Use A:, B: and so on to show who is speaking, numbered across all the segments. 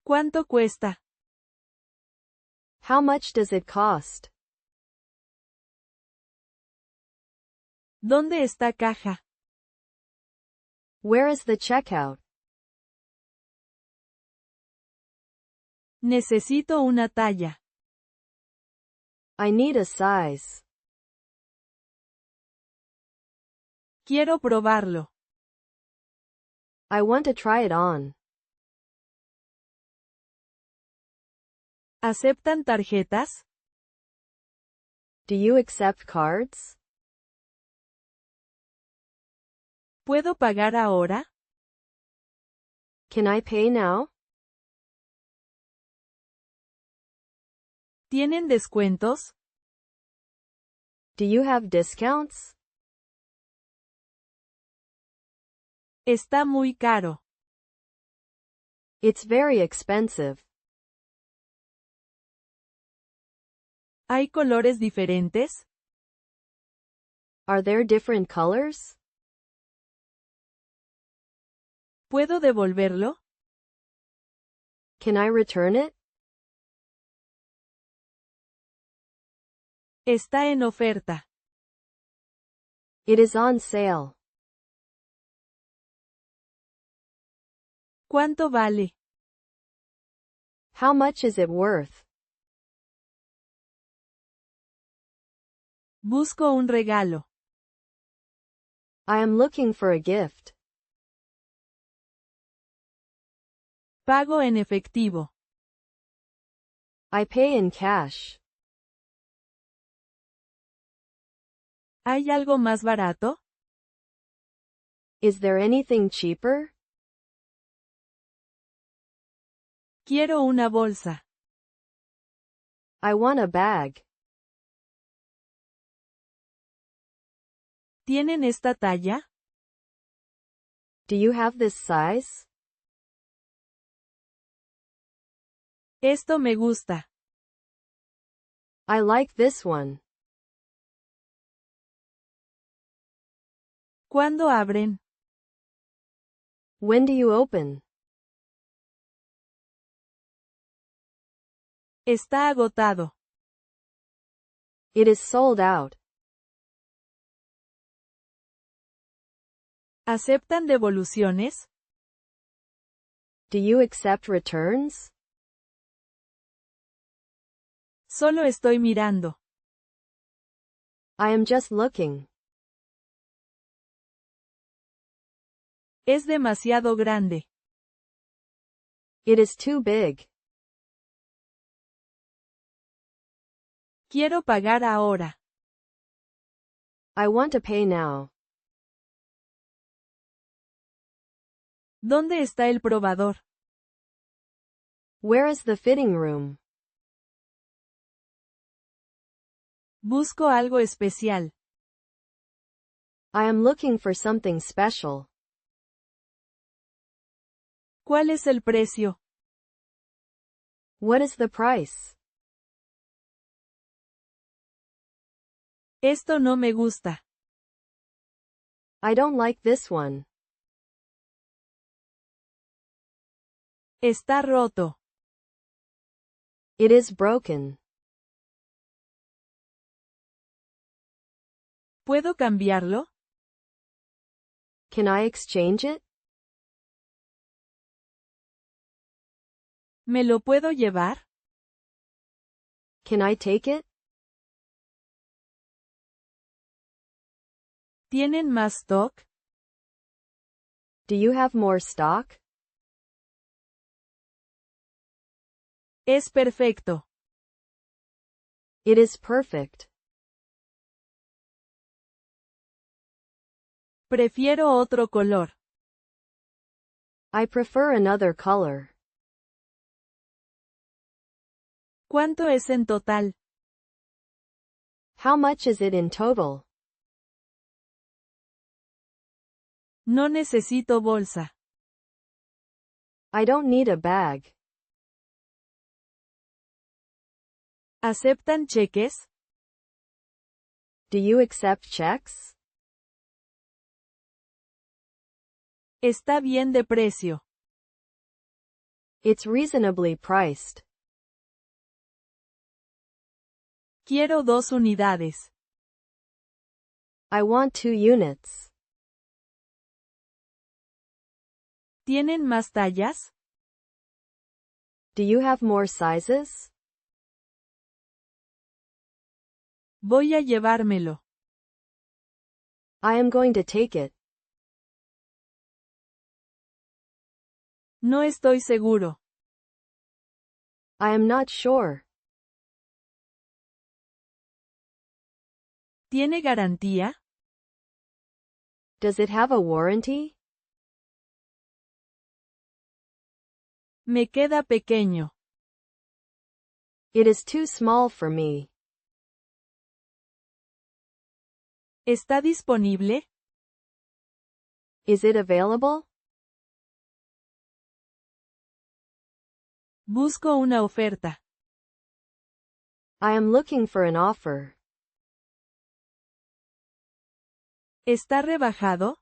A: ¿Cuánto cuesta?
B: How much does it cost?
A: ¿Dónde está caja?
B: Where is the checkout?
A: Necesito una talla.
B: I need a size.
A: Quiero probarlo.
B: I want to try it on.
A: ¿Aceptan tarjetas?
B: Do you accept cards?
A: ¿Puedo pagar ahora?
B: Can I pay now?
A: ¿Tienen descuentos?
B: Do you have discounts?
A: Está muy caro.
B: It's very expensive.
A: ¿Hay colores diferentes?
B: Are there different colors?
A: ¿Puedo devolverlo?
B: Can I return it?
A: Está en oferta.
B: It is on sale.
A: ¿Cuánto vale?
B: How much is it worth?
A: Busco un regalo.
B: I am looking for a gift.
A: Pago en efectivo.
B: I pay in cash.
A: ¿Hay algo más barato?
B: Is there anything cheaper?
A: Quiero una bolsa.
B: I want a bag.
A: ¿Tienen esta talla?
B: Do you have this size?
A: Esto me gusta.
B: I like this one.
A: ¿Cuándo abren?
B: When do you open?
A: Está agotado.
B: It is sold out.
A: ¿Aceptan devoluciones?
B: Do you accept returns?
A: Solo estoy mirando.
B: I am just looking.
A: Es demasiado grande.
B: It is too big.
A: Quiero pagar ahora.
B: I want to pay now.
A: ¿Dónde está el probador?
B: Where is the fitting room?
A: Busco algo especial.
B: I am looking for something special.
A: ¿Cuál es el precio?
B: What is the price?
A: Esto no me gusta.
B: I don't like this one.
A: Está roto.
B: It is broken.
A: ¿Puedo cambiarlo?
B: Can I exchange it?
A: ¿Me lo puedo llevar?
B: Can I take it?
A: ¿Tienen más stock?
B: Do you have more stock?
A: Es perfecto.
B: It is perfect.
A: Prefiero otro color.
B: I prefer another color.
A: ¿Cuánto es en total?
B: How much is it in total?
A: No necesito bolsa.
B: I don't need a bag.
A: ¿Aceptan cheques?
B: Do you accept checks?
A: Está bien de precio.
B: It's reasonably priced.
A: Quiero 2 unidades.
B: I want 2 units.
A: ¿Tienen más tallas?
B: Do you have more sizes?
A: Voy a llevármelo.
B: I am going to take it.
A: No estoy seguro.
B: I am not sure.
A: ¿Tiene garantía?
B: Does it have a warranty?
A: Me queda pequeño.
B: It is too small for me.
A: ¿Está disponible?
B: Is it available?
A: Busco una oferta.
B: I am looking for an offer.
A: ¿Está rebajado?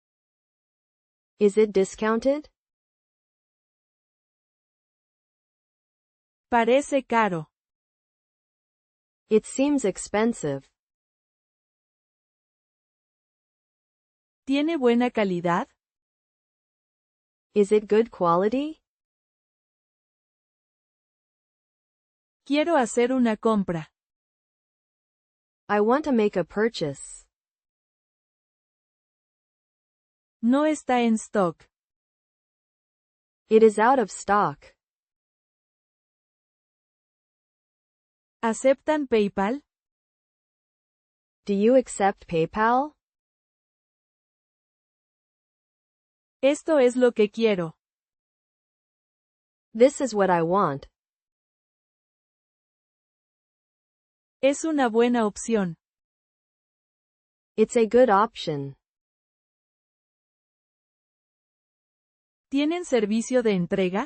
B: Is it discounted?
A: Parece caro.
B: It seems expensive.
A: ¿Tiene buena calidad?
B: Is it good quality?
A: Quiero hacer una compra.
B: I want to make a purchase.
A: No está en stock.
B: It is out of stock.
A: ¿Aceptan PayPal?
B: Do you accept PayPal?
A: Esto es lo que quiero.
B: This is what I want.
A: Es una buena opción.
B: It's a good option.
A: ¿Tienen servicio de entrega?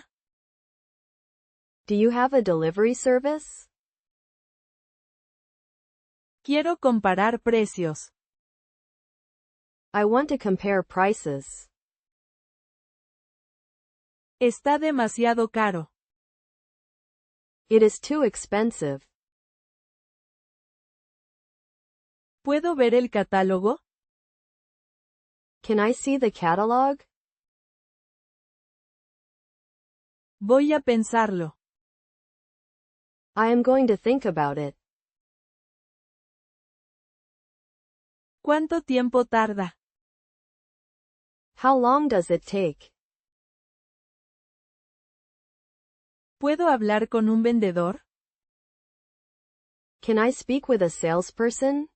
B: Do you have a delivery service?
A: Quiero comparar precios.
B: I want to compare prices.
A: Está demasiado caro.
B: It is too expensive.
A: ¿Puedo ver el catálogo?
B: Can I see the catalog?
A: Voy a pensarlo.
B: I am going to think about it.
A: ¿Cuánto tiempo tarda?
B: How long does it take?
A: ¿Puedo hablar con un vendedor?
B: Can I speak with a salesperson?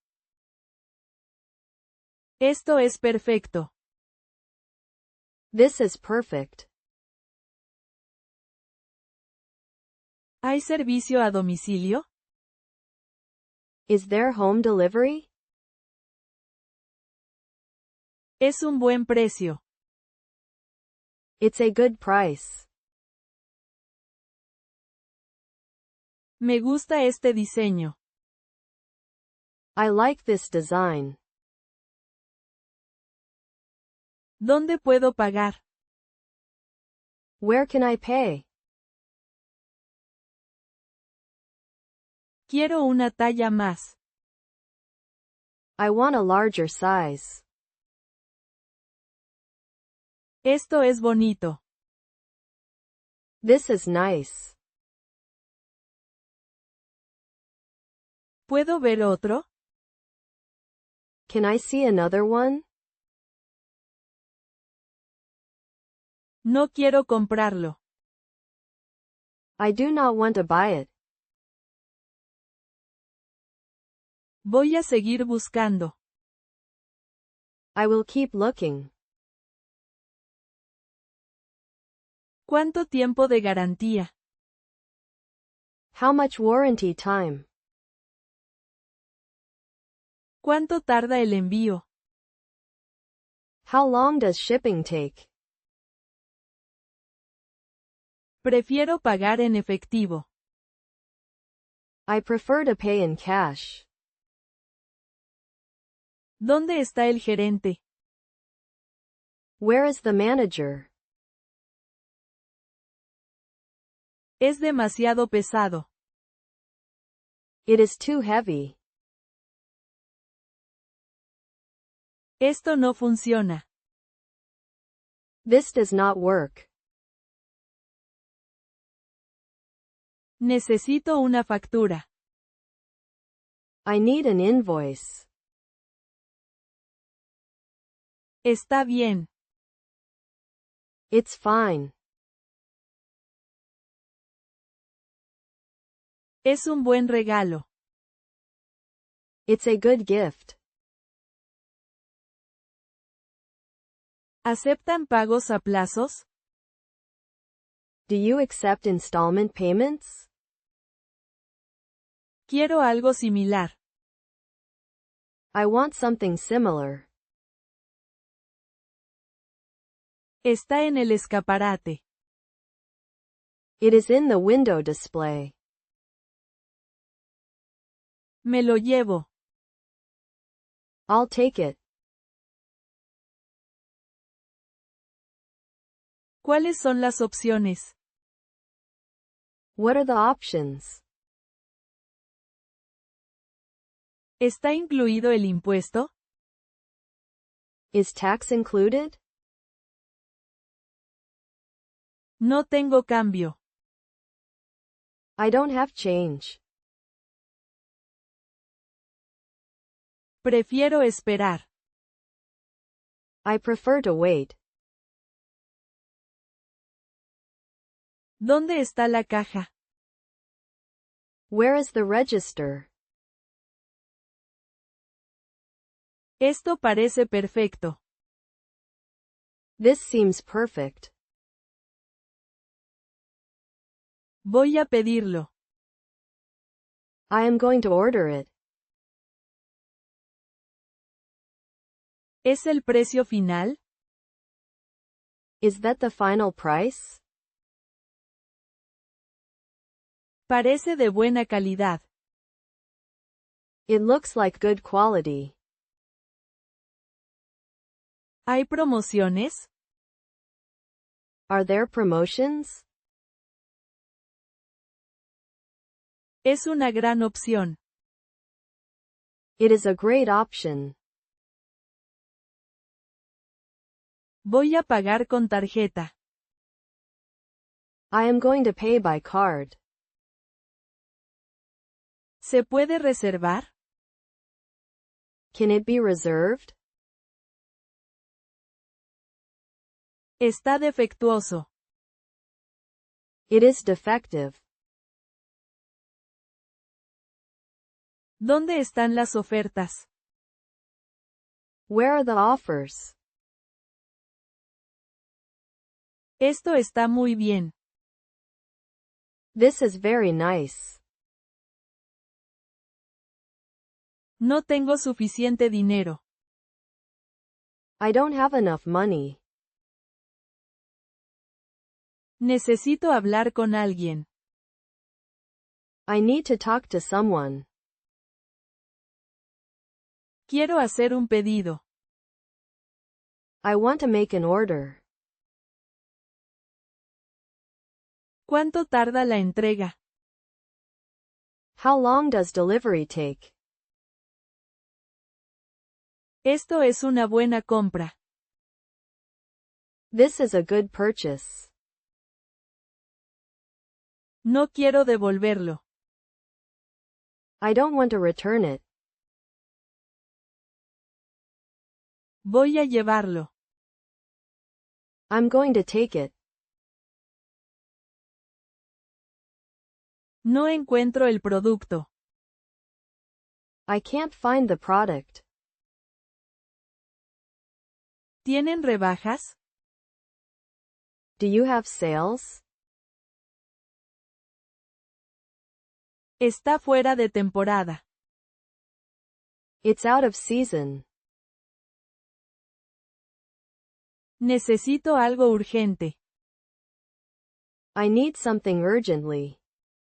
A: Esto es perfecto.
B: This is perfect.
A: ¿Hay servicio a domicilio?
B: Is there home delivery?
A: Es un buen precio.
B: It's a good price.
A: Me gusta este diseño.
B: I like this design.
A: ¿Dónde puedo pagar?
B: Where can I pay?
A: Quiero una talla más.
B: I want a larger size.
A: Esto es bonito.
B: This is nice.
A: ¿Puedo ver otro?
B: Can I see another one?
A: No quiero comprarlo.
B: I do not want to buy it.
A: Voy a seguir buscando.
B: I will keep looking.
A: ¿Cuánto tiempo de garantía?
B: How much warranty time?
A: ¿Cuánto tarda el envío?
B: How long does shipping take?
A: Prefiero pagar en efectivo.
B: I prefer to pay in cash.
A: ¿Dónde está el gerente?
B: Where is the manager?
A: Es demasiado pesado.
B: It is too heavy.
A: Esto no funciona.
B: This does not work.
A: Necesito una factura.
B: I need an invoice.
A: Está bien.
B: It's fine.
A: Es un buen regalo.
B: It's a good gift.
A: ¿Aceptan pagos a plazos?
B: Do you accept installment payments?
A: Quiero algo similar.
B: I want something similar.
A: Está en el escaparate.
B: It is in the window display.
A: Me lo llevo.
B: I'll take it.
A: ¿Cuáles son las opciones?
B: What are the options?
A: ¿Está incluido el impuesto?
B: Is tax included?
A: No tengo cambio.
B: I don't have change.
A: Prefiero esperar.
B: I prefer to wait.
A: ¿Dónde está la caja?
B: Where is the register?
A: Esto parece perfecto.
B: This seems perfect.
A: Voy a pedirlo.
B: I am going to order it.
A: ¿Es el precio final?
B: Is that the final price?
A: Parece de buena calidad.
B: It looks like good quality.
A: ¿Hay promociones?
B: Are there promotions?
A: Es una gran opción.
B: It is a great option.
A: Voy a pagar con tarjeta.
B: I am going to pay by card.
A: ¿Se puede reservar?
B: Can it be reserved?
A: Está defectuoso.
B: It is defective.
A: ¿Dónde están las ofertas?
B: Where are the offers?
A: Esto está muy bien.
B: This is very nice.
A: No tengo suficiente dinero.
B: I don't have enough money.
A: Necesito hablar con alguien.
B: I need to talk to someone.
A: Quiero hacer un pedido.
B: I want to make an order.
A: ¿Cuánto tarda la entrega?
B: How long does delivery take?
A: Esto es una buena compra.
B: This is a good purchase.
A: No quiero devolverlo.
B: I don't want to return it.
A: Voy a llevarlo.
B: I'm going to take it.
A: No encuentro el producto.
B: I can't find the product.
A: ¿Tienen rebajas?
B: Do you have sales?
A: Está fuera de temporada.
B: It's out of season.
A: Necesito algo urgente.
B: I need something urgently.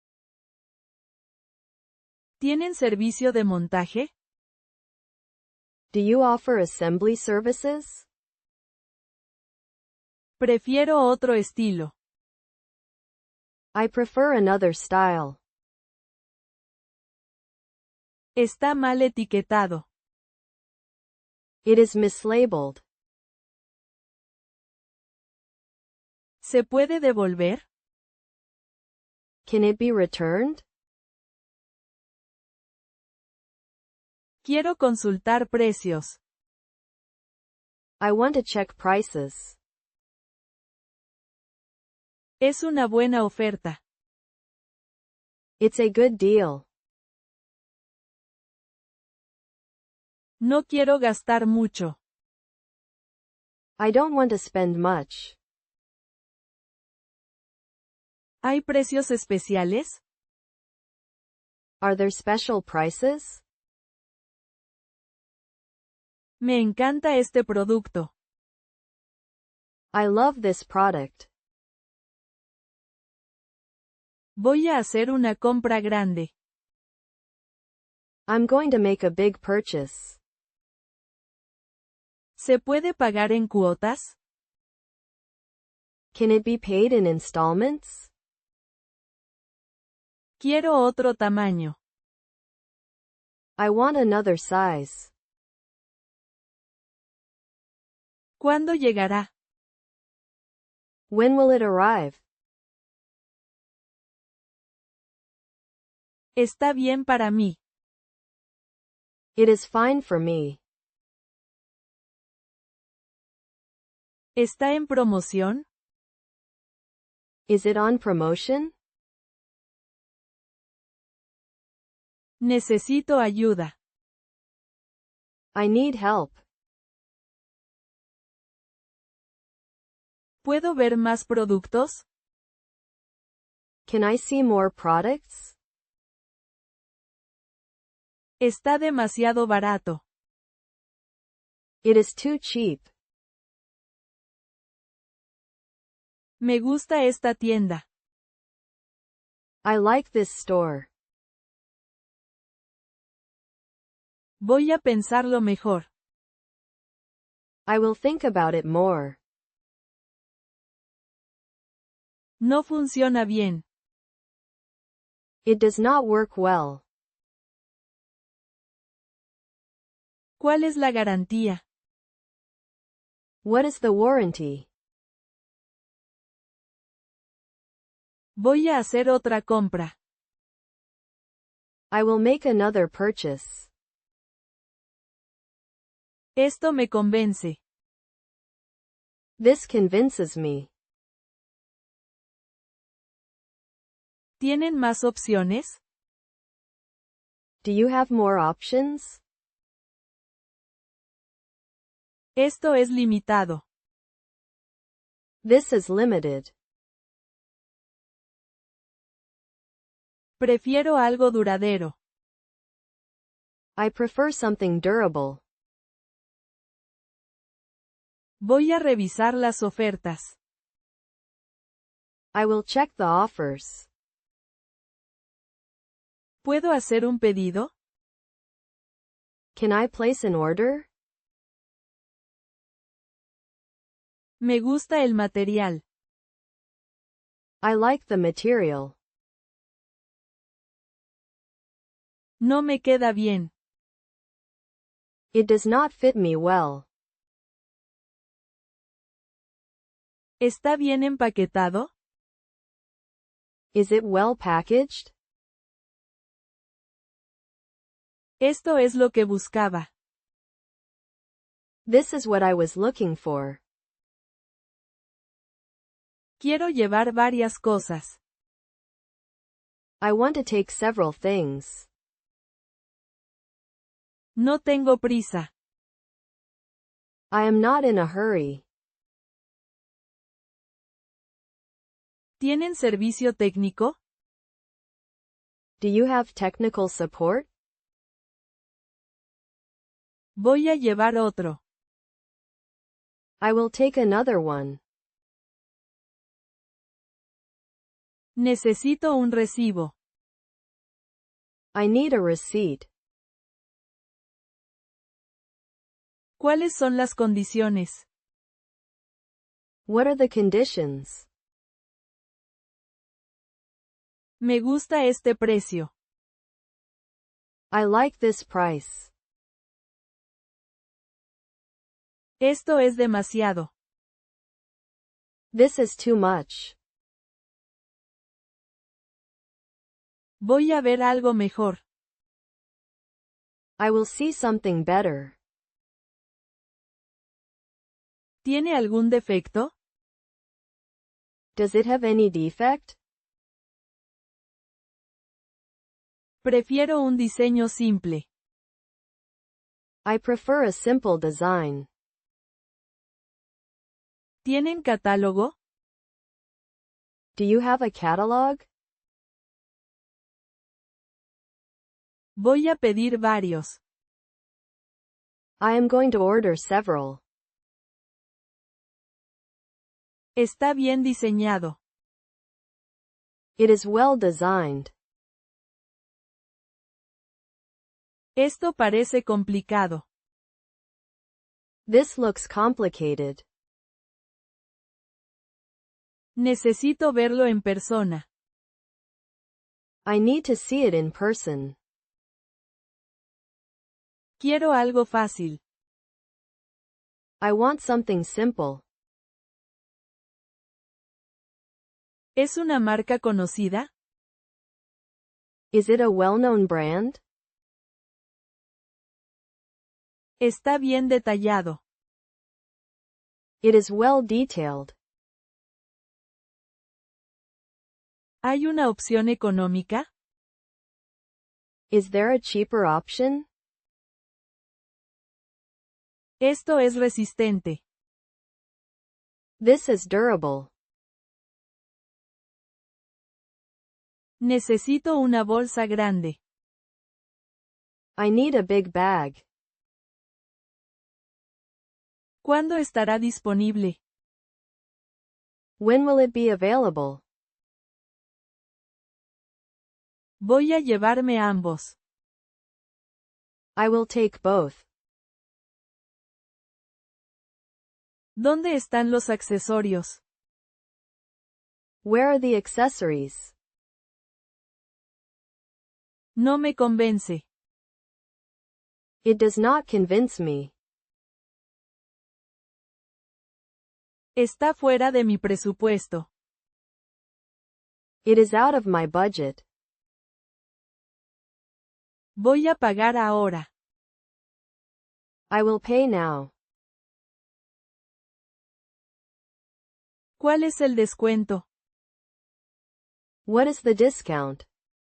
A: ¿Tienen servicio de montaje?
B: Do you offer assembly services?
A: Prefiero otro estilo.
B: I prefer another style.
A: Está mal etiquetado.
B: It is mislabeled.
A: ¿Se puede devolver?
B: Can it be returned?
A: Quiero consultar precios.
B: I want to check prices.
A: Es una buena oferta.
B: It's a good deal.
A: No quiero gastar mucho.
B: I don't want to spend much.
A: ¿Hay precios especiales?
B: Are there special prices?
A: Me encanta este producto.
B: I love this product.
A: Voy a hacer una compra grande.
B: I'm going to make a big purchase.
A: ¿Se puede pagar en cuotas?
B: Can it be paid in installments?
A: Quiero otro tamaño.
B: I want another size.
A: ¿Cuándo llegará?
B: When will it arrive?
A: Está bien para mí.
B: It is fine for me.
A: ¿Está en promoción?
B: Is it on promotion?
A: Necesito ayuda.
B: I need help.
A: ¿Puedo ver más productos?
B: Can I see more products?
A: Está demasiado barato.
B: It is too cheap.
A: Me gusta esta tienda.
B: I like this store.
A: Voy a pensarlo mejor.
B: I will think about it more.
A: No funciona bien.
B: It does not work well.
A: ¿Cuál es la garantía?
B: What is the warranty?
A: Voy a hacer otra compra.
B: I will make another purchase.
A: Esto me convence.
B: This convinces me.
A: ¿Tienen más opciones?
B: Do you have more options?
A: Esto es limitado.
B: This is limited.
A: Prefiero algo duradero.
B: I prefer something durable.
A: Voy a revisar las ofertas.
B: I will check the offers.
A: ¿Puedo hacer un pedido?
B: Can I place an order?
A: Me gusta el material.
B: I like the material.
A: No me queda bien.
B: It does not fit me well.
A: ¿Está bien empaquetado?
B: Is it well packaged?
A: Esto es lo que buscaba.
B: This is what I was looking for.
A: Quiero llevar varias cosas.
B: I want to take several things.
A: No tengo prisa.
B: I am not in a hurry.
A: ¿Tienen servicio técnico?
B: Do you have technical support?
A: Voy a llevar otro.
B: I will take another one.
A: Necesito un recibo.
B: I need a receipt.
A: ¿Cuáles son las condiciones?
B: What are the conditions?
A: Me gusta este precio.
B: I like this price.
A: Esto es demasiado.
B: This is too much.
A: Voy a ver algo mejor.
B: I will see something better.
A: ¿Tiene algún defecto?
B: Does it have any defect?
A: Prefiero un diseño simple.
B: I prefer a simple design.
A: ¿Tienen catálogo?
B: Do you have a catalog?
A: Voy a pedir varios.
B: I am going to order several.
A: Está bien diseñado.
B: It is well designed.
A: Esto parece complicado.
B: This looks complicated.
A: Necesito verlo en persona.
B: I need to see it in person.
A: Quiero algo fácil.
B: I want something simple.
A: ¿Es una marca conocida?
B: Is it a well-known brand?
A: Está bien detallado.
B: It is well detailed.
A: ¿Hay una opción económica?
B: Is there a cheaper option?
A: Esto es resistente.
B: This is durable.
A: Necesito una bolsa grande.
B: I need a big bag.
A: ¿Cuándo estará disponible?
B: When will it be available?
A: Voy a llevarme ambos.
B: I will take both.
A: ¿Dónde están los accesorios?
B: Where are the accessories?
A: No me convence.
B: It does not convince me.
A: Está fuera de mi presupuesto.
B: It is out of my budget.
A: Voy a pagar ahora.
B: I will pay now.
A: ¿Cuál es el descuento?
B: What is the discount?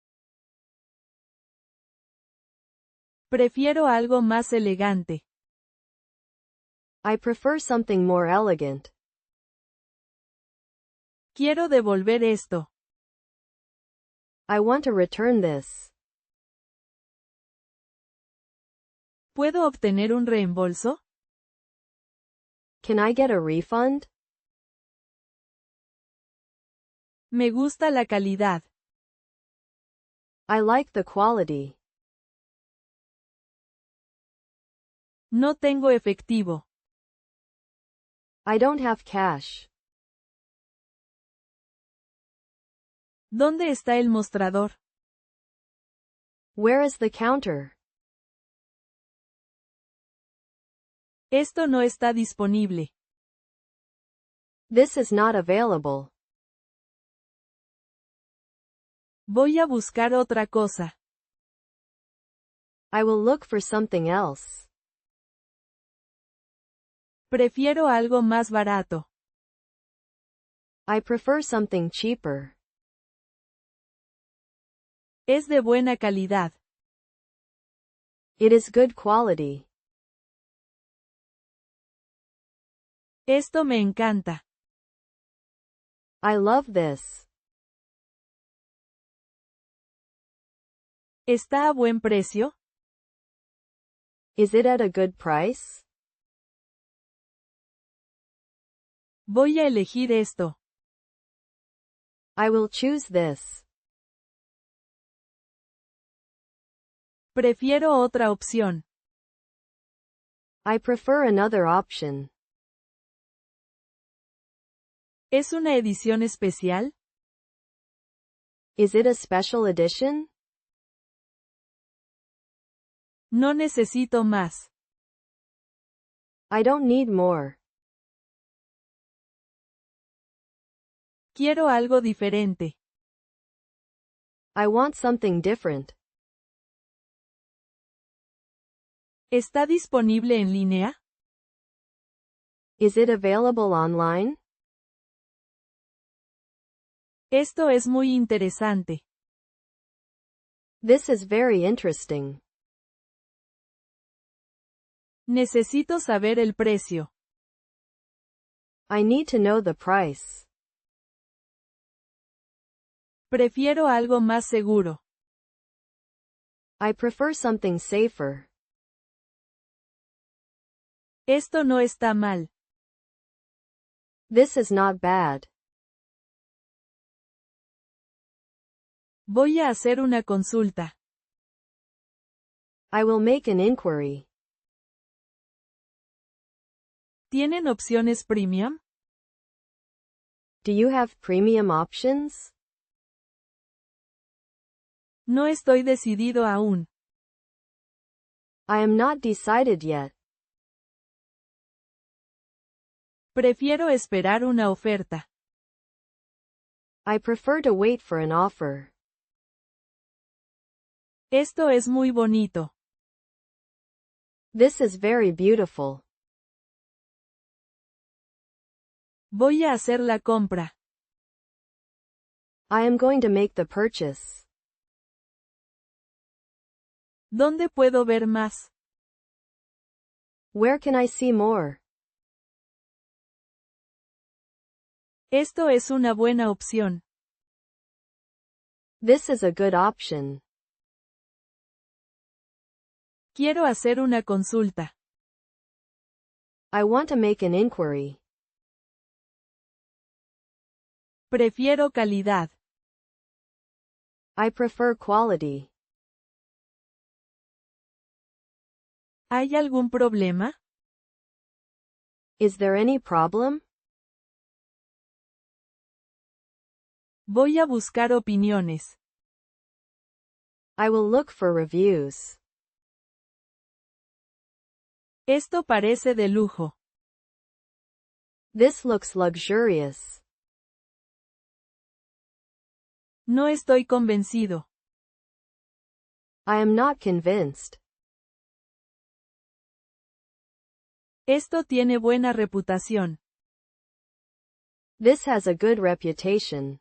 A: Prefiero algo más elegante.
B: I prefer something more elegant.
A: Quiero devolver esto.
B: I want to return this.
A: ¿Puedo obtener un reembolso?
B: Can I get a refund?
A: Me gusta la calidad.
B: I like the quality.
A: No tengo efectivo.
B: I don't have cash.
A: ¿Dónde está el mostrador?
B: Where is the counter?
A: Esto no está disponible.
B: This is not available.
A: Voy a buscar otra cosa.
B: I will look for something else.
A: Prefiero algo más barato.
B: I prefer something cheaper.
A: Es de buena calidad.
B: It is good quality.
A: Esto me encanta.
B: I love this.
A: ¿Está a buen precio?
B: Is it at a good price?
A: Voy a elegir esto.
B: I will choose this.
A: Prefiero otra opción.
B: I prefer another option.
A: ¿Es una edición especial?
B: Is it a special edition?
A: No necesito más.
B: I don't need more.
A: Quiero algo diferente.
B: I want something different.
A: ¿Está disponible en línea?
B: Is it available online?
A: Esto es muy interesante.
B: This is very interesting.
A: Necesito saber el precio.
B: I need to know the price.
A: Prefiero algo más seguro.
B: I prefer something safer.
A: Esto no está mal.
B: This is not bad.
A: Voy a hacer una consulta.
B: I will make an inquiry.
A: ¿Tienen opciones premium?
B: Do you have premium options?
A: No estoy decidido aún.
B: I am not decided yet.
A: Prefiero esperar una oferta.
B: I prefer to wait for an offer.
A: Esto es muy bonito.
B: This is very beautiful.
A: Voy a hacer la compra.
B: I am going to make the purchase.
A: ¿Dónde puedo ver más?
B: Where can I see more?
A: Esto es una buena opción.
B: This is a good option.
A: Quiero hacer una consulta.
B: I want to make an inquiry.
A: Prefiero calidad.
B: I prefer quality.
A: ¿Hay algún problema?
B: Is there any problem?
A: Voy a buscar opiniones.
B: I will look for reviews.
A: Esto parece de lujo.
B: This looks luxurious.
A: No estoy convencido.
B: I am not convinced.
A: Esto tiene buena reputación.
B: This has a good reputation.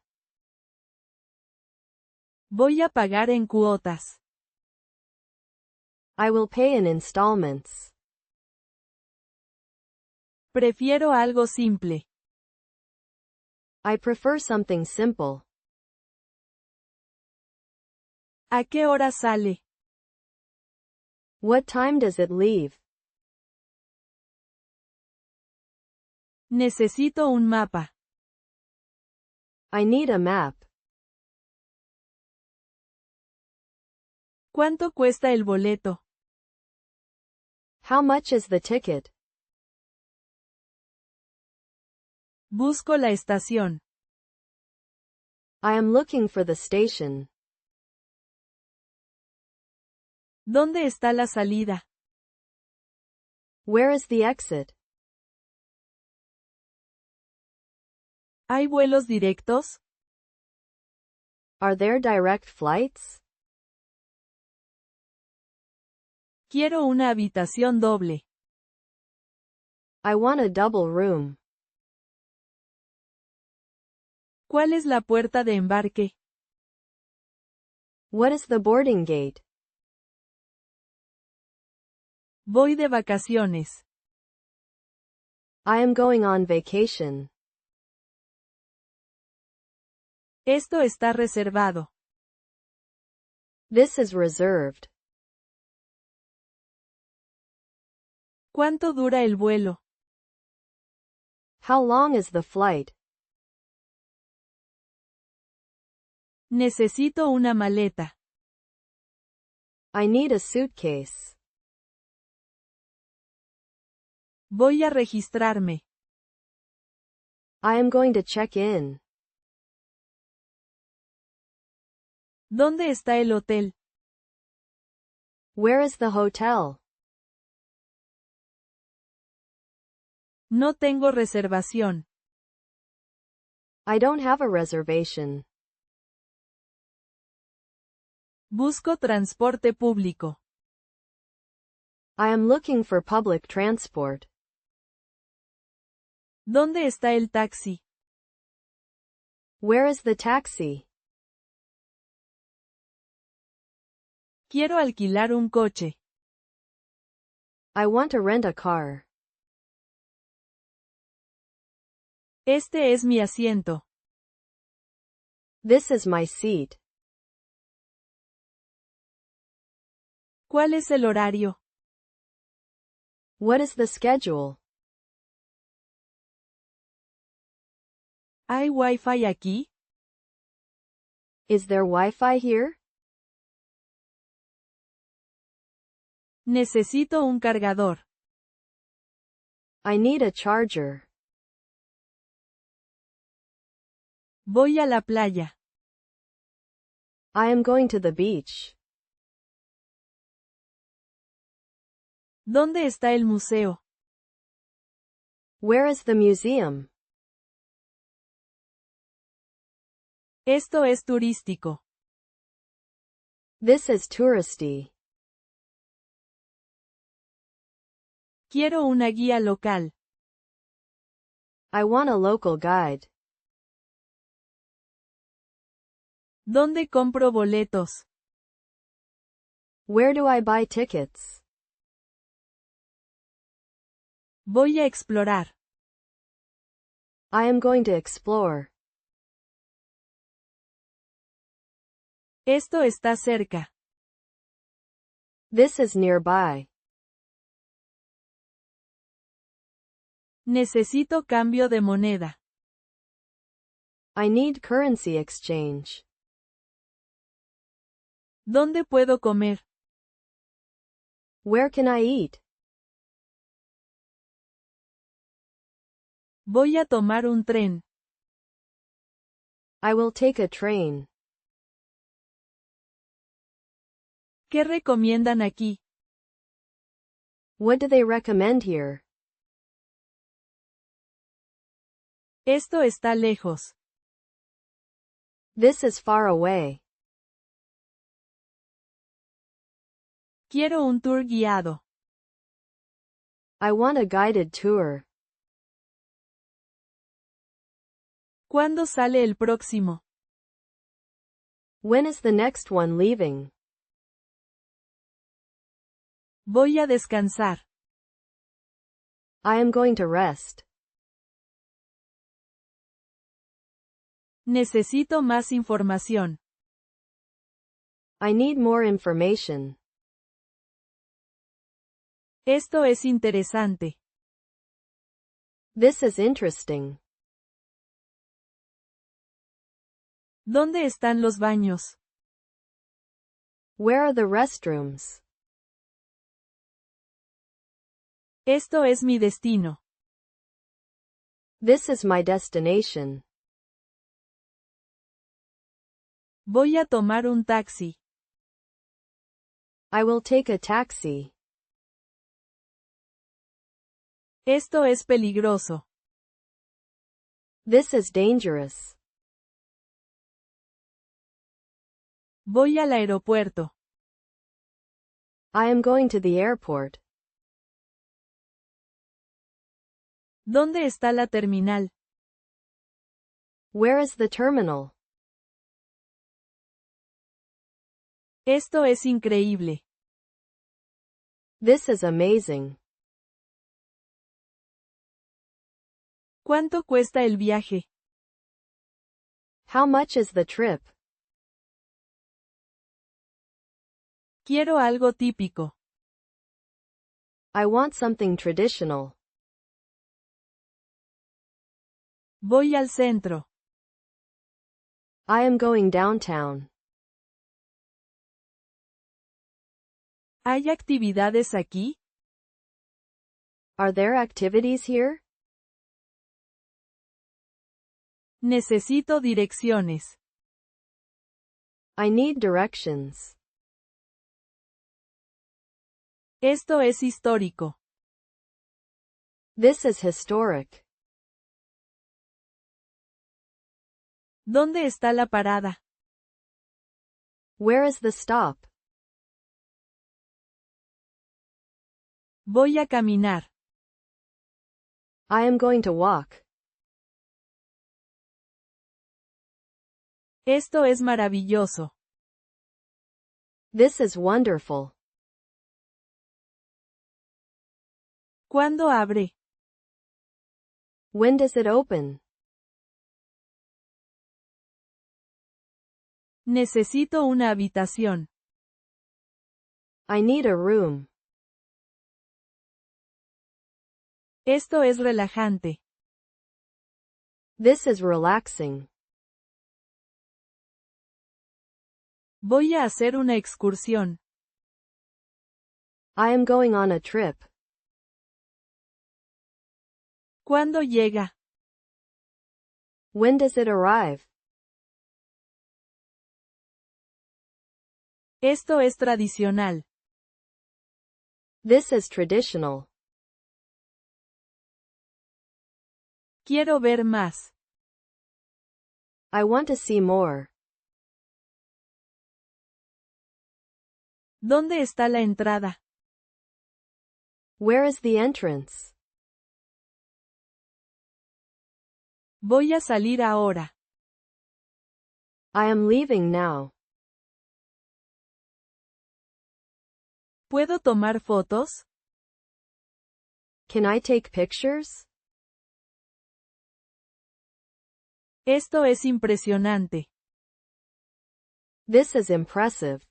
A: Voy a pagar en cuotas.
B: I will pay in installments.
A: Prefiero algo simple.
B: I prefer something simple.
A: ¿A qué hora sale?
B: What time does it leave?
A: Necesito un mapa.
B: I need a map.
A: ¿Cuánto cuesta el boleto?
B: How much is the ticket?
A: Busco la estación.
B: I am looking for the station.
A: ¿Dónde está la salida?
B: Where is the exit?
A: ¿Hay vuelos directos?
B: Are there direct flights?
A: Quiero una habitación doble.
B: I want a double room.
A: ¿Cuál es la puerta de embarque?
B: What is the boarding gate?
A: Voy de vacaciones.
B: I am going on vacation.
A: Esto está reservado.
B: This is reserved.
A: ¿Cuánto dura el vuelo?
B: How long is the flight?
A: Necesito una maleta.
B: I need a suitcase.
A: Voy a registrarme.
B: I am going to check in.
A: ¿Dónde está el hotel?
B: Where is the hotel?
A: No tengo reservación.
B: I don't have a reservation.
A: Busco transporte público.
B: I am looking for public transport.
A: ¿Dónde está el taxi?
B: Where is the taxi?
A: Quiero alquilar un coche.
B: I want to rent a car.
A: Este es mi asiento.
B: This is my seat.
A: ¿Cuál es el horario?
B: What is the schedule?
A: ¿Hay Wi-Fi aquí?
B: Is there Wi-Fi here?
A: Necesito un cargador.
B: I need a charger.
A: Voy a la playa.
B: I am going to the beach.
A: ¿Dónde está el museo?
B: Where is the museum?
A: Esto es turístico.
B: This is touristy.
A: Quiero una guía local.
B: I want a local guide.
A: ¿Dónde compro boletos?
B: Where do I buy tickets?
A: Voy a explorar.
B: I am going to explore.
A: Esto está cerca.
B: This is nearby.
A: Necesito cambio de moneda.
B: I need currency exchange.
A: ¿Dónde puedo comer?
B: Where can I eat?
A: Voy a tomar un tren.
B: I will take a train.
A: ¿Qué recomiendan aquí?
B: What do they recommend here?
A: Esto está lejos.
B: This is far away.
A: Quiero un tour guiado.
B: I want a guided tour.
A: ¿Cuándo sale el próximo?
B: When is the next one leaving?
A: Voy a descansar.
B: I am going to rest.
A: Necesito más información.
B: I need more information.
A: Esto es interesante.
B: This is interesting.
A: ¿Dónde están los baños?
B: Where are the restrooms?
A: Esto es mi destino.
B: This is my destination.
A: Voy a tomar un taxi.
B: I will take a taxi.
A: Esto es peligroso.
B: This is dangerous.
A: Voy al aeropuerto.
B: I am going to the airport.
A: ¿Dónde está la terminal?
B: Where is the terminal?
A: Esto es increíble.
B: This is amazing.
A: ¿Cuánto cuesta el viaje?
B: How much is the trip?
A: Quiero algo típico.
B: I want something traditional.
A: Voy al centro.
B: I am going downtown.
A: ¿Hay actividades aquí?
B: Are there activities here?
A: Necesito direcciones.
B: I need directions.
A: Esto es histórico.
B: This is historic.
A: ¿Dónde está la parada?
B: Where is the stop?
A: Voy a caminar.
B: I am going to walk.
A: Esto es maravilloso.
B: This is wonderful.
A: ¿Cuándo abre?
B: When does it open?
A: Necesito una habitación.
B: I need a room.
A: Esto es relajante.
B: This is relaxing.
A: Voy a hacer una excursión.
B: I am going on a trip.
A: ¿Cuándo llega?
B: When does it arrive?
A: Esto es tradicional.
B: This is traditional.
A: Quiero ver más.
B: I want to see more.
A: ¿Dónde está la entrada?
B: Where is the entrance?
A: Voy a salir ahora.
B: I am leaving now.
A: ¿Puedo tomar fotos?
B: Can I take pictures?
A: Esto es impresionante.
B: This is impressive.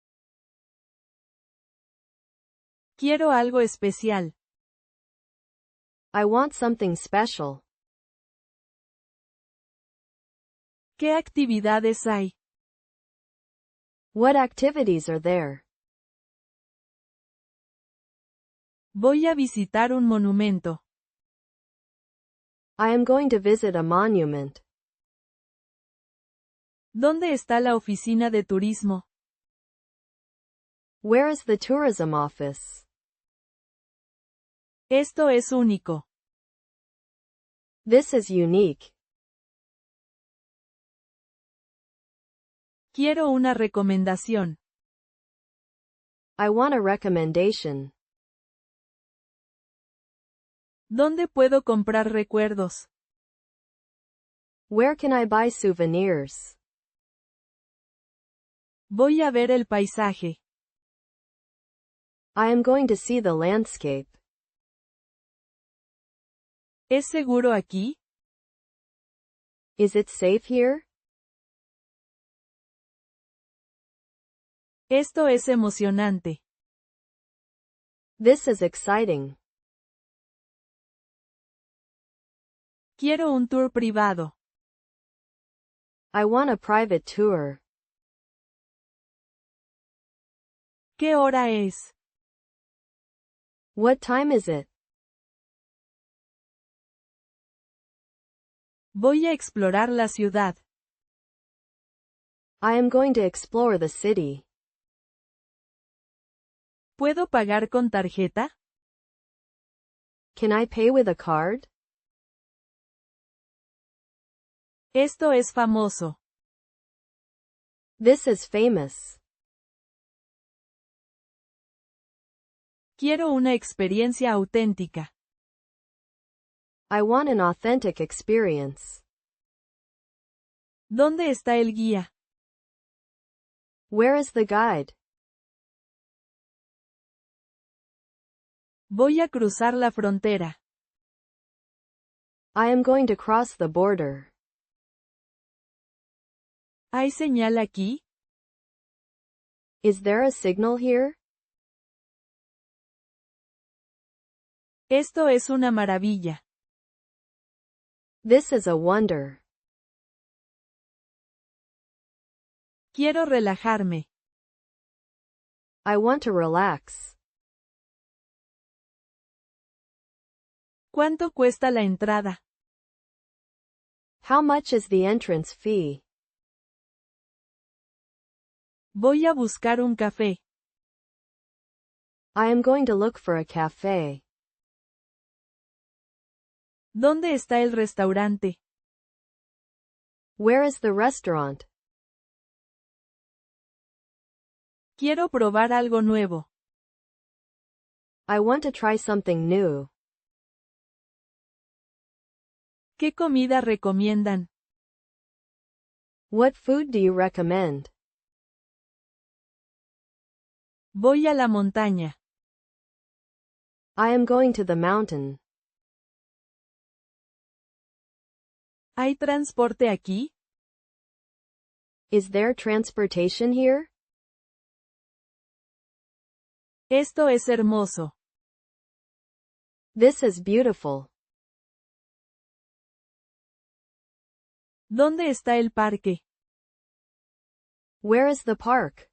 A: Quiero algo especial.
B: I want something special.
A: ¿Qué actividades hay?
B: What activities are there?
A: Voy a visitar un monumento.
B: I am going to visit a monument.
A: ¿Dónde está la oficina de turismo?
B: Where is the tourism office?
A: Esto es único.
B: This is unique.
A: Quiero una recomendación.
B: I want a recommendation.
A: ¿Dónde puedo comprar recuerdos?
B: Where can I buy souvenirs?
A: Voy a ver el paisaje.
B: I am going to see the landscape.
A: ¿Es seguro aquí?
B: Is it safe here?
A: Esto es emocionante.
B: This is exciting.
A: Quiero un tour privado.
B: I want a private tour.
A: ¿Qué hora es?
B: What time is it?
A: Voy a explorar la ciudad.
B: I am going to explore the city.
A: ¿Puedo pagar con tarjeta?
B: Can I pay with a card?
A: Esto es famoso.
B: This is famous.
A: Quiero una experiencia auténtica.
B: I want an authentic experience.
A: ¿Dónde está el guía?
B: Where is the guide?
A: Voy a cruzar la frontera.
B: I am going to cross the border.
A: ¿Hay señal aquí?
B: Is there a signal here?
A: Esto es una maravilla.
B: This is a wonder.
A: Quiero relajarme.
B: I want to relax.
A: ¿Cuánto cuesta la entrada?
B: How much is the entrance fee?
A: Voy a buscar un café.
B: I am going to look for a cafe.
A: ¿Dónde está el restaurante?
B: Where is the restaurant?
A: Quiero probar algo nuevo.
B: I want to try something new.
A: ¿Qué comida recomiendan?
B: What food do you recommend?
A: Voy a la montaña.
B: I am going to the mountain.
A: ¿Hay transporte aquí?
B: Is there transportation here?
A: Esto es hermoso.
B: This is beautiful.
A: ¿Dónde está el parque?
B: Where is the park?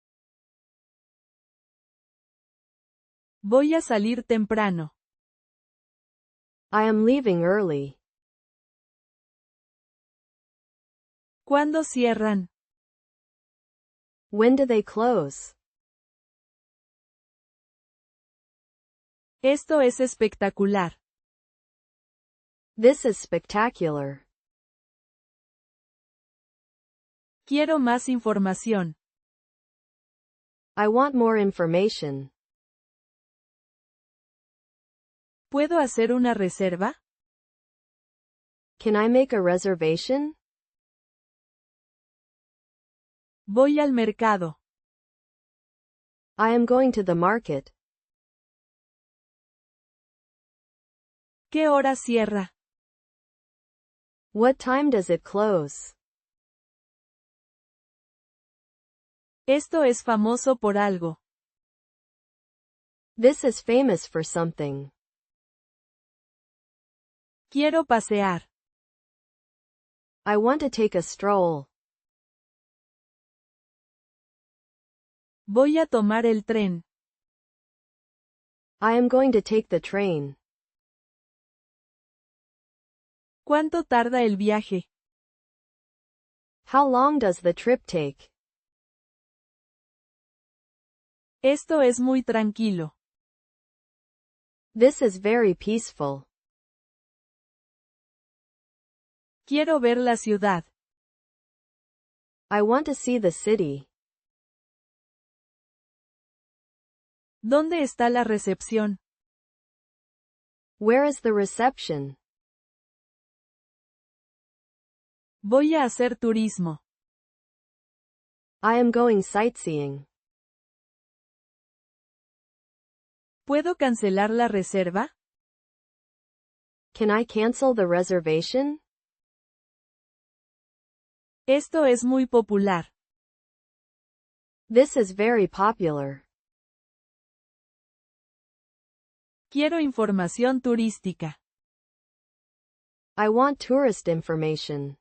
A: Voy a salir temprano.
B: I am leaving early.
A: ¿Cuándo cierran?
B: When do they close?
A: Esto es espectacular.
B: This is spectacular.
A: Quiero más información.
B: I want more information.
A: ¿Puedo hacer una reserva?
B: Can I make a reservation?
A: Voy al mercado.
B: I am going to the market.
A: ¿Qué hora cierra?
B: What time does it close?
A: Esto es famoso por algo.
B: This is famous for something.
A: Quiero pasear.
B: I want to take a stroll.
A: Voy a tomar el tren.
B: I am going to take the train.
A: ¿Cuánto tarda el viaje?
B: How long does the trip take?
A: Esto es muy tranquilo.
B: This is very peaceful.
A: Quiero ver la ciudad.
B: I want to see the city.
A: ¿Dónde está la recepción?
B: Where is the reception?
A: Voy a hacer turismo.
B: I am going sightseeing.
A: ¿Puedo cancelar la reserva?
B: Can I cancel the reservation?
A: Esto es muy popular.
B: This is very popular.
A: Quiero información turística.
B: I want tourist information.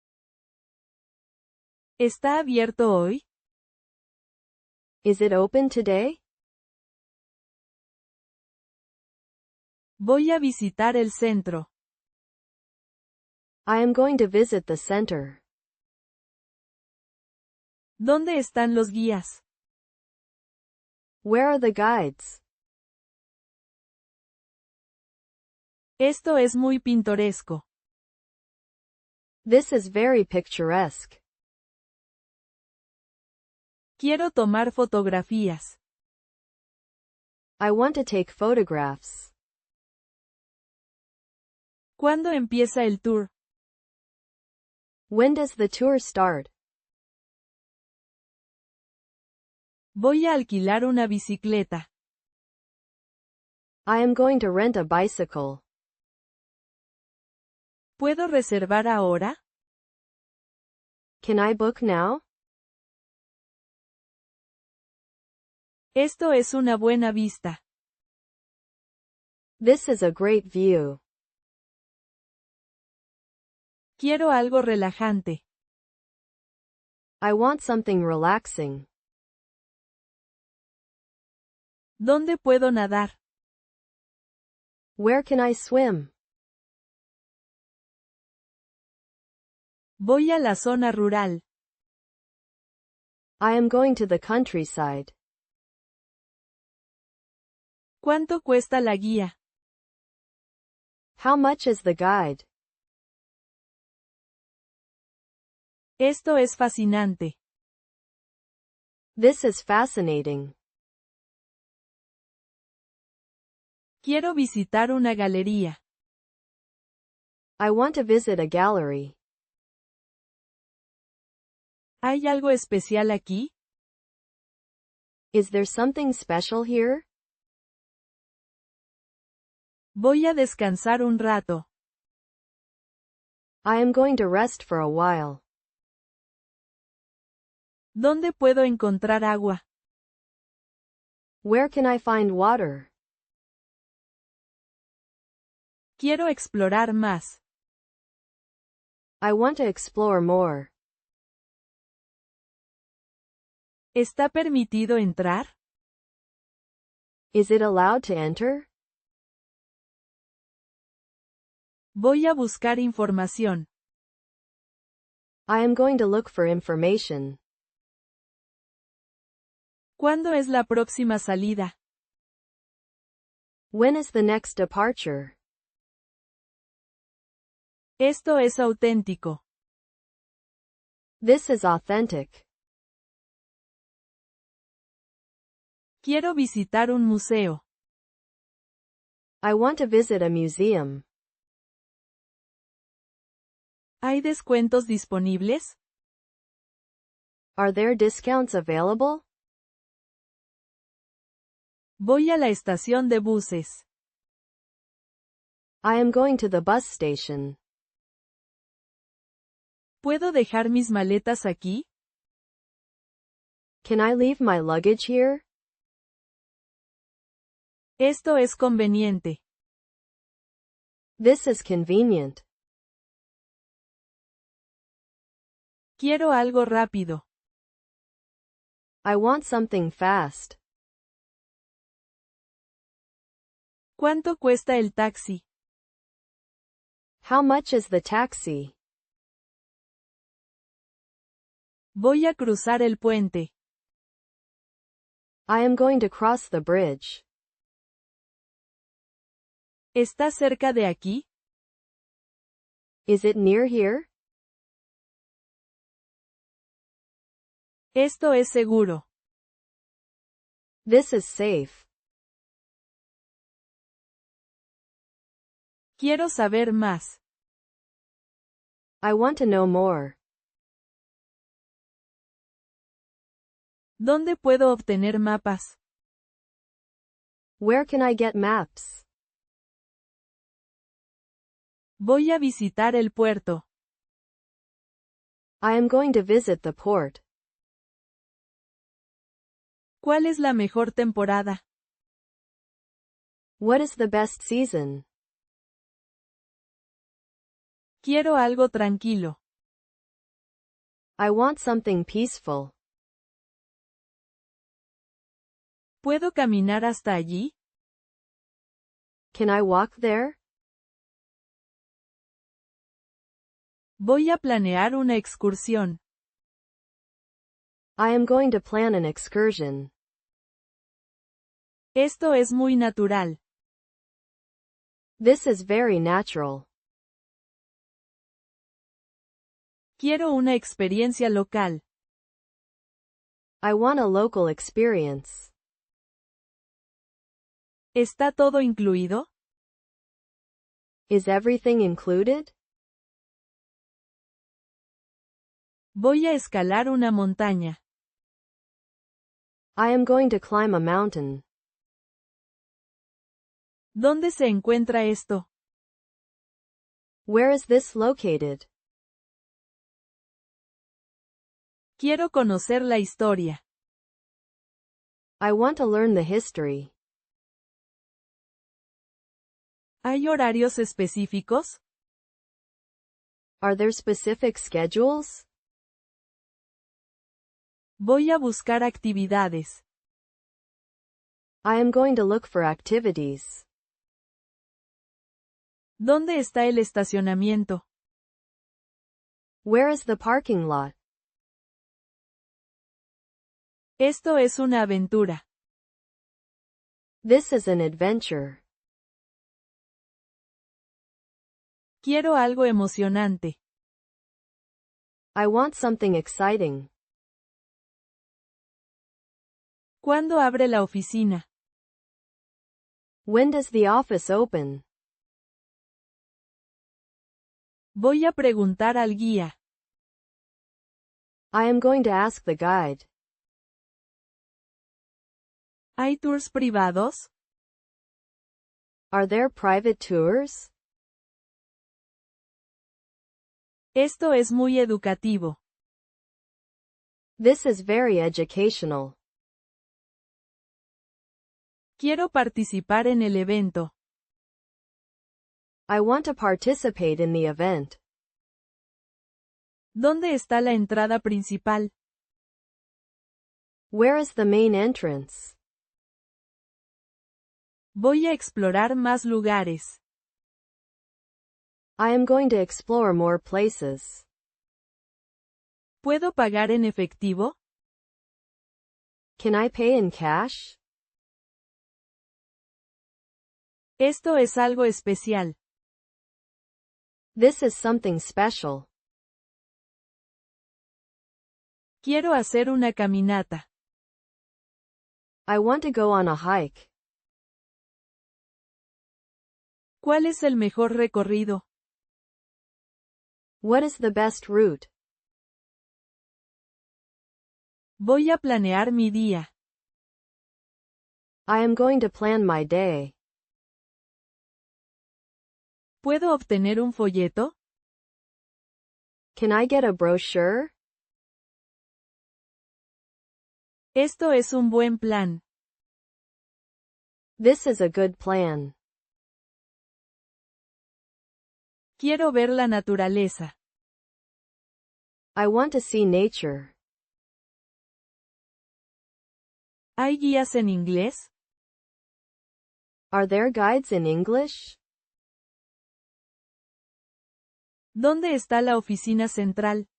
A: ¿Está abierto hoy?
B: Is it open today?
A: Voy a visitar el centro.
B: I am going to visit the center.
A: ¿Dónde están los guías?
B: Where are the guides?
A: Esto es muy pintoresco.
B: This is very picturesque.
A: Quiero tomar fotografías.
B: I want to take photographs.
A: ¿Cuándo empieza el tour?
B: When does the tour start?
A: Voy a alquilar una bicicleta.
B: I am going to rent a bicycle.
A: ¿Puedo reservar ahora?
B: Can I book now?
A: Esto es una buena vista.
B: This is a great view.
A: Quiero algo relajante.
B: I want something relaxing.
A: ¿Dónde puedo nadar?
B: Where can I swim?
A: Voy a la zona rural.
B: I am going to the countryside.
A: ¿Cuánto cuesta la guía?
B: How much is the guide?
A: Esto es fascinante.
B: This is fascinating.
A: Quiero visitar una galería.
B: I want to visit a gallery.
A: ¿Hay algo especial aquí?
B: Is there something special here?
A: Voy a descansar un rato.
B: I am going to rest for a while.
A: ¿Dónde puedo encontrar agua?
B: Where can I find water?
A: Quiero explorar más.
B: I want to explore more.
A: ¿Está permitido entrar?
B: Is it allowed to enter?
A: Voy a buscar información.
B: I am going to look for information.
A: ¿Cuándo es la próxima salida?
B: When is the next departure?
A: Esto es auténtico.
B: This is authentic.
A: Quiero visitar un museo.
B: I want to visit a museum.
A: ¿Hay descuentos disponibles?
B: Are there discounts available?
A: Voy a la estación de buses.
B: I am going to the bus station.
A: ¿Puedo dejar mis maletas aquí?
B: Can I leave my luggage here?
A: Esto es conveniente.
B: This is convenient.
A: Quiero algo rápido.
B: I want something fast.
A: ¿Cuánto cuesta el taxi?
B: How much is the taxi?
A: Voy a cruzar el puente.
B: I am going to cross the bridge.
A: ¿Está cerca de aquí?
B: Is it near here?
A: Esto es seguro.
B: This is safe.
A: Quiero saber más.
B: I want to know more.
A: ¿Dónde puedo obtener mapas?
B: Where can I get maps?
A: Voy a visitar el puerto.
B: I am going to visit the port.
A: ¿Cuál es la mejor temporada?
B: What is the best season?
A: Quiero algo tranquilo.
B: I want something peaceful.
A: ¿Puedo caminar hasta allí?
B: Can I walk there?
A: Voy a planear una excursión.
B: I am going to plan an excursion.
A: Esto es muy natural.
B: This is very natural.
A: Quiero una experiencia local.
B: I want a local experience.
A: ¿Está todo incluido?
B: Is everything included?
A: Voy a escalar una montaña.
B: I am going to climb a mountain.
A: ¿Dónde se encuentra esto?
B: Where is this located?
A: Quiero conocer la historia.
B: I want to learn the history.
A: ¿Hay horarios específicos?
B: Are there specific schedules?
A: Voy a buscar actividades.
B: I am going to look for activities.
A: ¿Dónde está el estacionamiento?
B: Where is the parking lot?
A: Esto es una aventura.
B: This is an adventure.
A: Quiero algo emocionante.
B: I want something exciting.
A: ¿Cuándo abre la oficina?
B: When does the office open?
A: Voy a preguntar al guía.
B: I am going to ask the guide.
A: ¿Hay tours privados?
B: Are there private tours?
A: Esto es muy educativo.
B: This is very educational.
A: Quiero participar en el evento.
B: I want to participate in the event.
A: ¿Dónde está la entrada principal?
B: Where is the main entrance?
A: Voy a explorar más lugares.
B: I am going to explore more places.
A: ¿Puedo pagar en efectivo?
B: Can I pay in cash?
A: Esto es algo especial.
B: This is something special.
A: Quiero hacer una caminata.
B: I want to go on a hike.
A: ¿Cuál es el mejor recorrido?
B: What is the best route?
A: Voy a planear mi día.
B: I am going to plan my day.
A: ¿Puedo obtener un folleto?
B: Can I get a brochure?
A: Esto es un buen plan.
B: This is a good plan.
A: Quiero ver la naturaleza.
B: I want to see nature.
A: ¿Hay guías en inglés?
B: Are there guides in English?
A: ¿Dónde está la oficina central?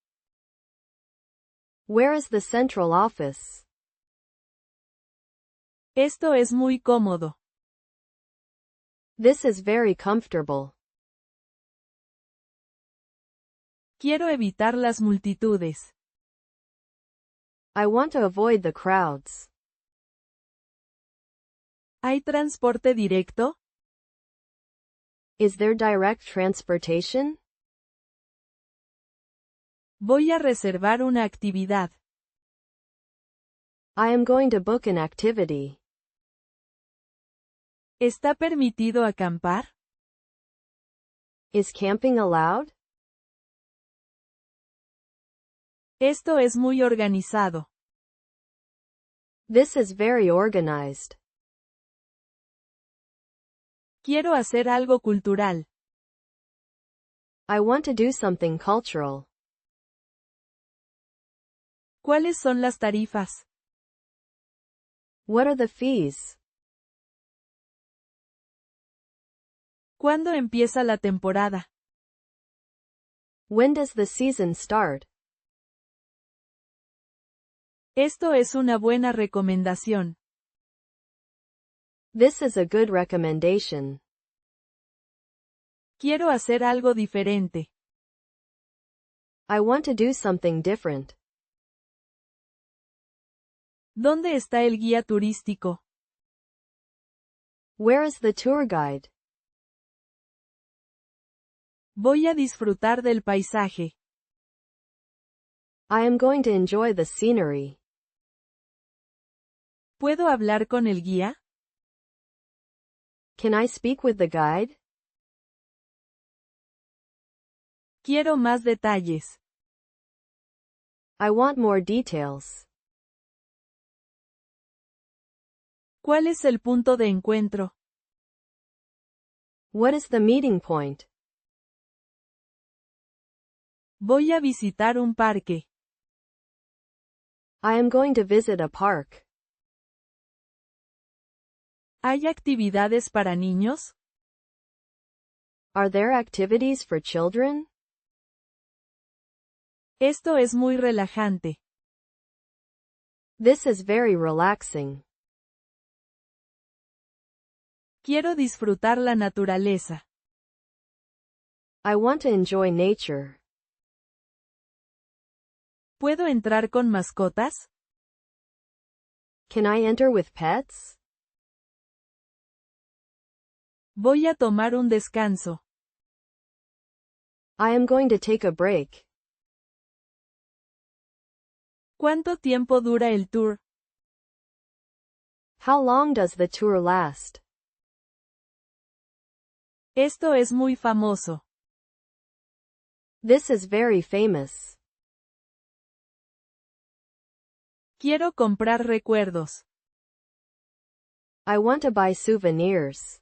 B: Where is the central office?
A: Esto es muy cómodo.
B: This is very comfortable.
A: Quiero evitar las multitudes.
B: I want to avoid the crowds.
A: ¿Hay transporte directo?
B: Is there direct transportation?
A: Voy a reservar una actividad.
B: I am going to book an activity.
A: ¿Está permitido acampar?
B: Is camping allowed?
A: Esto es muy organizado.
B: This is very organized.
A: Quiero hacer algo cultural.
B: I want to do something cultural.
A: ¿Cuáles son las tarifas?
B: What are the fees?
A: ¿Cuándo empieza la temporada?
B: When does the season start?
A: Esto es una buena recomendación.
B: This is a good recommendation.
A: Quiero hacer algo diferente.
B: I want to do something different.
A: ¿Dónde está el guía turístico?
B: Where is the tour guide?
A: Voy a disfrutar del paisaje.
B: I am going to enjoy the scenery.
A: ¿Puedo hablar con el guía?
B: Can I speak with the guide?
A: Quiero más detalles.
B: I want more details.
A: ¿Cuál es el punto de encuentro?
B: What is the meeting point?
A: Voy a visitar un parque.
B: I am going to visit a park.
A: ¿Hay actividades para niños?
B: Are there activities for children?
A: Esto es muy relajante.
B: This is very relaxing.
A: Quiero disfrutar la naturaleza.
B: I want to enjoy nature.
A: ¿Puedo entrar con mascotas?
B: Can I enter with pets?
A: Voy a tomar un descanso.
B: I am going to take a break.
A: ¿Cuánto tiempo dura el tour?
B: How long does the tour last?
A: Esto es muy famoso.
B: This is very famous.
A: Quiero comprar recuerdos.
B: I want to buy souvenirs.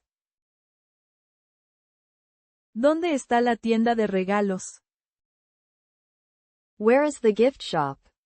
A: ¿Dónde está la tienda de regalos?
B: Where is the gift shop?